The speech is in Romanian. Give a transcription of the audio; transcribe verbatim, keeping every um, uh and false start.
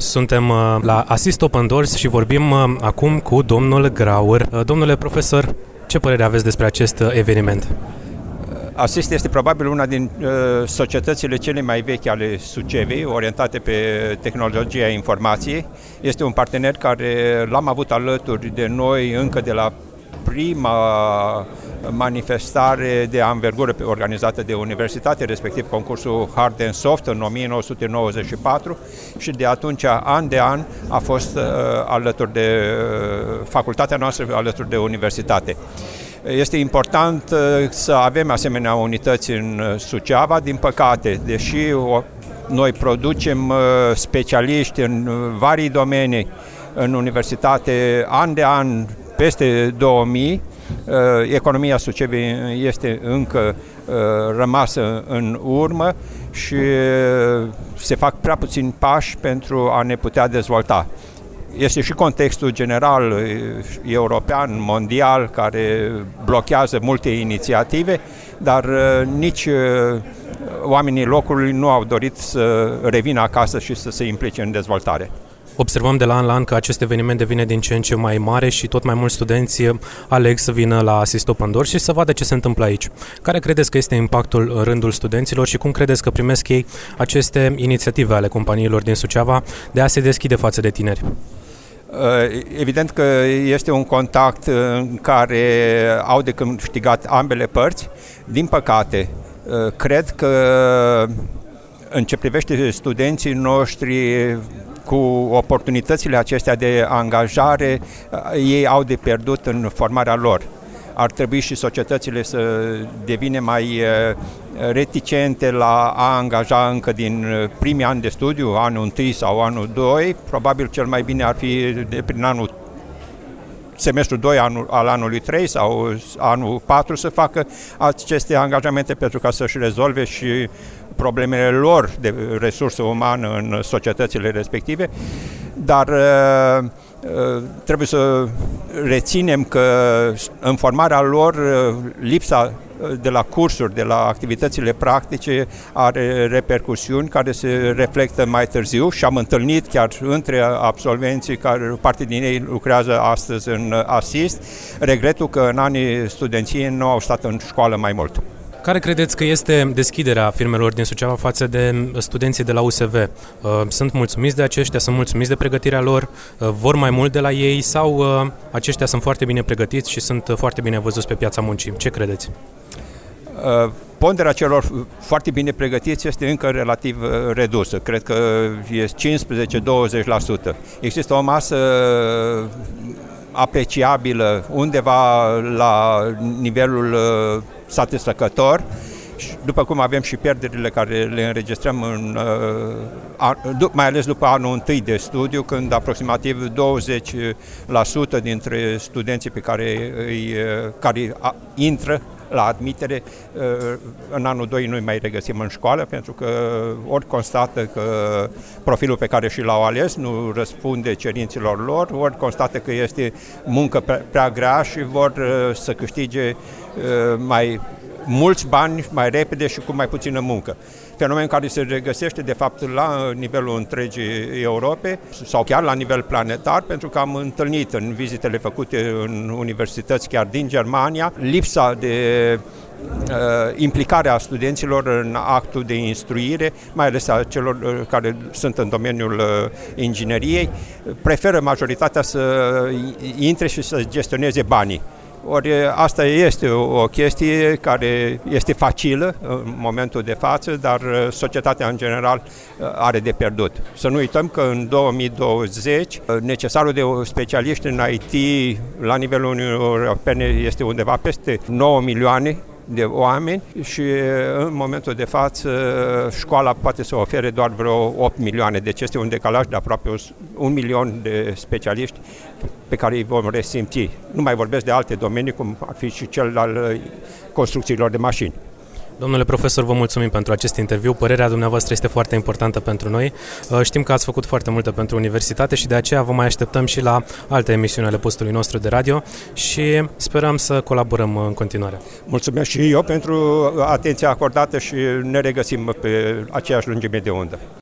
Suntem la Assist Open Doors și vorbim acum cu domnul Graur. Domnule profesor, ce părere aveți despre acest eveniment? Assist este probabil una din uh, societățile cele mai vechi ale Sucevei, orientate pe tehnologia informației. Este un partener care l-am avut alături de noi încă de la prima manifestare de anvergură organizată de universitate, respectiv concursul Hard and Soft în o mie nouă sute nouăzeci și patru, și de atunci, an de an, a fost uh, alături de uh, facultatea noastră, alături de universitate. Este important uh, să avem asemenea unități în Suceava. Din păcate, deși o, noi producem uh, specialiști în vari domenii în universitate, an de an, peste două mii, economia Sucevei este încă rămasă în urmă și se fac prea puțini pași pentru a ne putea dezvolta. Este și contextul general european, mondial, care blochează multe inițiative, dar nici oamenii locului nu au dorit să revină acasă și să se implice în dezvoltare. Observăm de la an la an că acest eveniment devine din ce în ce mai mare și tot mai mulți studenți aleg să vină la Assist Open Doors și să vadă ce se întâmplă aici. Care credeți că este impactul în rândul studenților și cum credeți că primesc ei aceste inițiative ale companiilor din Suceava de a se deschide față de tineri? Evident că este un contact în care au de câștigat ambele părți. Din păcate, cred că în ce privește studenții noștri, cu oportunitățile acestea de angajare, ei au de pierdut în formarea lor. Ar trebui și societățile să devină mai reticente la a angaja încă din primii ani de studiu, anul întâi sau anul doi. Probabil cel mai bine ar fi de prin anul semestrul doi anul, al anului trei sau anul patru să facă aceste angajamente pentru ca să-și rezolve și problemele lor de resursă umană în societățile respective, dar uh, uh, trebuie să reținem că în formarea lor lipsa de la cursuri, de la activitățile practice are repercusiuni care se reflectă mai târziu și am întâlnit chiar între absolvenții care parte din ei lucrează astăzi în Assist, regretul că în anii studenției nu au stat în școală mai mult. Care credeți că este deschiderea firmelor din Suceava față de studenții de la U S V? Sunt mulțumiți de aceștia, sunt mulțumiți de pregătirea lor, vor mai mult de la ei sau aceștia sunt foarte bine pregătiți și sunt foarte bine văzuți pe piața muncii? Ce credeți? Ponderea celor foarte bine pregătiți este încă relativ redusă. Cred că este cincisprezece-douăzeci la sută. Există o masă apreciabilă undeva la nivelul satisfăcător, după cum avem și pierderile care le înregistrăm în, mai ales după anul întâi de studiu, când aproximativ douăzeci la sută dintre studenții pe care, îi, care intră la admitere, în anul doi nu-i mai regăsim în școală, pentru că ori constată că profilul pe care și l-au ales nu răspunde cerințelor lor, ori constată că este muncă prea grea și vor să câștige mai mulți bani mai repede și cu mai puțină muncă. Fenomen care se regăsește, de fapt, la nivelul întregii Europe sau chiar la nivel planetar, pentru că am întâlnit în vizitele făcute în universități chiar din Germania lipsa de uh, implicarea studenților în actul de instruire, mai ales a celor care sunt în domeniul uh, ingineriei, preferă majoritatea să intre și să gestioneze banii. Ori asta este o chestie care este facilă în momentul de față, dar societatea în general are de pierdut. Să nu uităm că în două mii douăzeci necesarul de specialiști în I T la nivelul Uniunii Europene este undeva peste nouă milioane de oameni și în momentul de față școala poate să ofere doar vreo opt milioane, deci este un decalaj de aproape un milion de specialiști pe care îi vom resimți. Nu mai vorbesc de alte domenii, cum ar fi și cel al construcțiilor de mașini. Domnule profesor, vă mulțumim pentru acest interviu. Părerea dumneavoastră este foarte importantă pentru noi. Știm că ați făcut foarte multe pentru universitate și de aceea vă mai așteptăm și la alte emisiuni ale postului nostru de radio și sperăm să colaborăm în continuare. Mulțumesc și eu pentru atenția acordată și ne regăsim pe aceeași lungime de undă.